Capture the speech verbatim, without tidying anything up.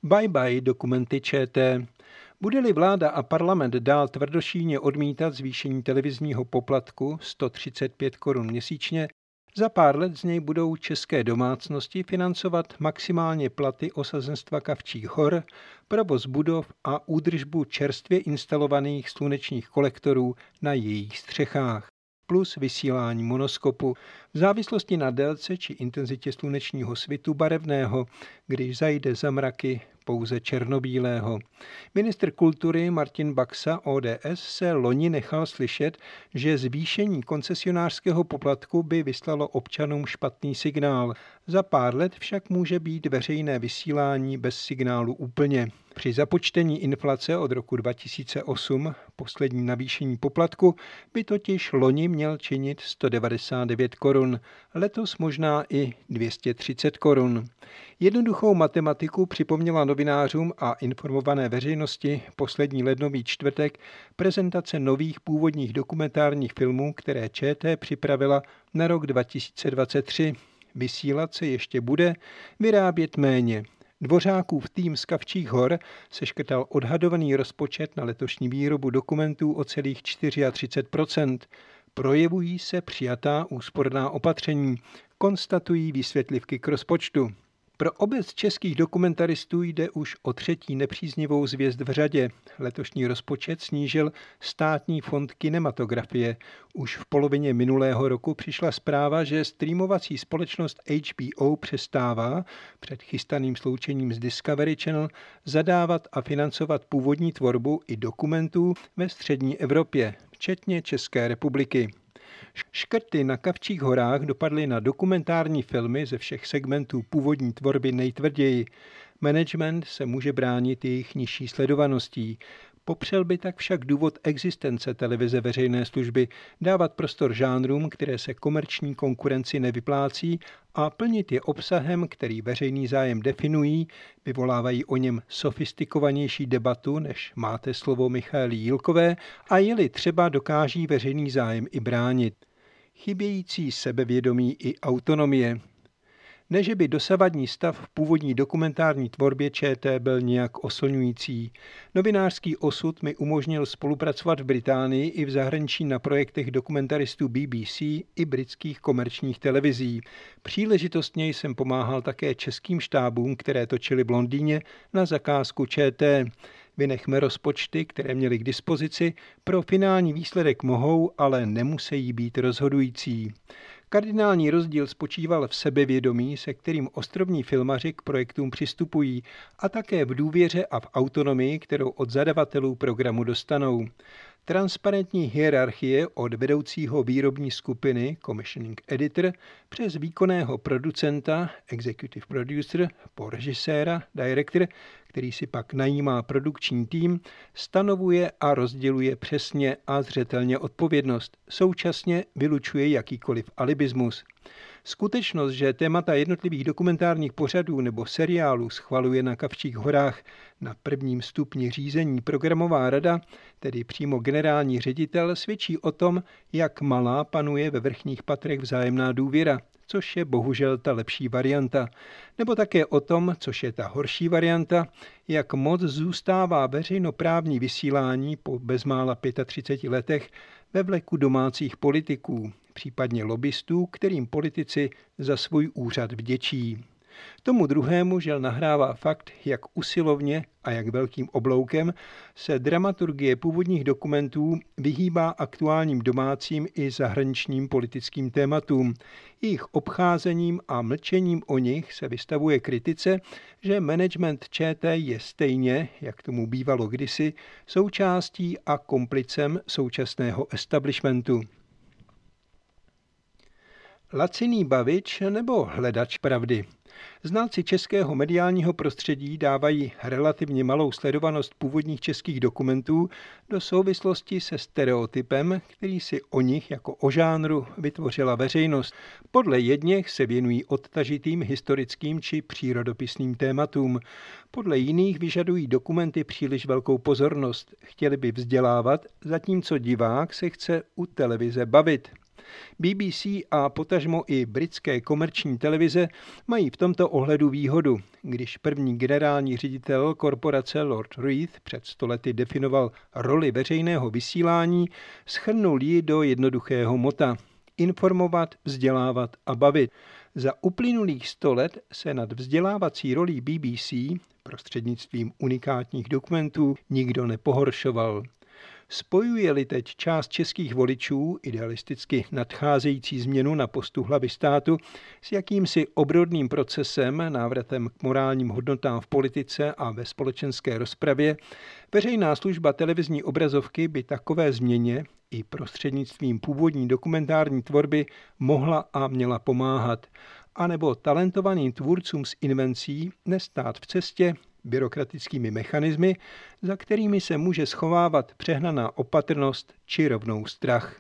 Bye bye dokumenty ČT. Bude-li vláda a parlament dál tvrdošíjně odmítat zvýšení televizního poplatku sto třicet pět korun měsíčně, za pár let z něj budou české domácnosti financovat maximálně platy osazenstva Kavčích hor, provoz budov a údržbu čerstvě instalovaných slunečních kolektorů na jejich střechách, plus vysílání monoskopu v závislosti na délce či intenzitě slunečního svitu barevného, když zajde za mraky pouze černobílého. Ministr kultury Martin Baxa O D S se loni nechal slyšet, že zvýšení koncesionářského poplatku by vyslalo občanům špatný signál. Za pár let však může být veřejné vysílání bez signálu úplně. Při započtení inflace od roku dva tisíce osm, poslední navýšení poplatku, by totiž loni měl činit sto devadesát devět korun, letos možná i dvě stě třicet korun. Jednoduchou matematiku připomněla novinářům a informované veřejnosti poslední lednový čtvrtek prezentace nových původních dokumentárních filmů, které ČT připravila na rok dva tisíce dvacet tři. Vysílat se ještě bude, vyrábět méně. Dvořákův tým z Kavčích hor seškrtal odhadovaný rozpočet na letošní výrobu dokumentů o celých třicet čtyři procent. Projevují se přijatá úsporná opatření, konstatují výsvětlivky k rozpočtu. Pro obec českých dokumentaristů jde už o třetí nepříznivou zvěst v řadě. Letošní rozpočet snížil Státní fond kinematografie. Už v polovině minulého roku přišla zpráva, že streamovací společnost H B O přestává před chystaným sloučením z Discovery Channel zadávat a financovat původní tvorbu i dokumentů ve střední Evropě, včetně České republiky. Škrty na Kavčích horách dopadly na dokumentární filmy ze všech segmentů původní tvorby nejtvrději. Management se může bránit jejich nižší sledovaností. Popřel by tak však důvod existence televize veřejné služby, dávat prostor žánrům, které se komerční konkurenci nevyplácí, a plnit je obsahem, který veřejný zájem definují, vyvolávají o něm sofistikovanější debatu, než máte slovo Michaely Jílkové, a je-li třeba dokáží veřejný zájem i bránit. Chybějící sebevědomí i autonomie. Ne, že by dosavadní stav v původní dokumentární tvorbě ČT byl nějak oslňující. Novinářský osud mi umožnil spolupracovat v Británii i v zahraničí na projektech dokumentaristů B B C i britských komerčních televizí. Příležitostně jsem pomáhal také českým štábům, které točily v Londýně na zakázku ČT. Vynechme rozpočty, které měli k dispozici, pro finální výsledek mohou, ale nemusí být rozhodující. Kardinální rozdíl spočíval v sebevědomí, se kterým ostrovní filmaři k projektům přistupují, a také v důvěře a v autonomii, kterou od zadavatelů programu dostanou. Transparentní hierarchie od vedoucího výrobní skupiny Commissioning Editor přes výkonného producenta Executive Producer po režiséra Director, který si pak najímá produkční tým, stanovuje a rozděluje přesně a zřetelně odpovědnost. Současně vylučuje jakýkoliv alibismus. Skutečnost, že témata jednotlivých dokumentárních pořadů nebo seriálů schvaluje na Kavčích horách na prvním stupni řízení programová rada, tedy přímo generální ředitel, svědčí o tom, jak malá panuje ve vrchních patrech vzájemná důvěra, což je bohužel ta lepší varianta. Nebo také o tom, což je ta horší varianta, jak moc zůstává veřejnoprávní vysílání po bezmála třiceti pěti letech ve vleku domácích politiků, případně lobbystů, kterým politici za svůj úřad vděčí. Tomu druhému žel nahrává fakt, jak usilovně a jak velkým obloukem se dramaturgie původních dokumentů vyhýbá aktuálním domácím i zahraničním politickým tématům. Jejich obcházením a mlčením o nich se vystavuje kritice, že management ČT je stejně, jak tomu bývalo kdysi, součástí a komplicem současného establishmentu. Laciný bavič nebo hledač pravdy? Znalci českého mediálního prostředí dávají relativně malou sledovanost původních českých dokumentů do souvislosti se stereotypem, který si o nich jako o žánru vytvořila veřejnost. Podle jedněch se věnují odtažitým historickým či přírodopisným tématům. Podle jiných vyžadují dokumenty příliš velkou pozornost. Chtěli by vzdělávat, zatímco divák se chce u televize bavit. B B C a potažmo i britské komerční televize mají v tomto ohledu výhodu. Když první generální ředitel korporace Lord Reith před stolety definoval roli veřejného vysílání, shrnul ji do jednoduchého mota: informovat, vzdělávat a bavit. Za uplynulých sto let se nad vzdělávací rolí B B C prostřednictvím unikátních dokumentů nikdo nepohoršoval. Spojuje-li teď část českých voličů idealisticky nadcházející změnu na postu hlavy státu s jakýmsi obrodným procesem, návratem k morálním hodnotám v politice a ve společenské rozpravě, veřejná služba televizní obrazovky by takové změně i prostřednictvím původní dokumentární tvorby mohla a měla pomáhat, anebo talentovaným tvůrcům s invencí nestát v cestě byrokratickými mechanismy, za kterými se může schovávat přehnaná opatrnost či rovnou strach.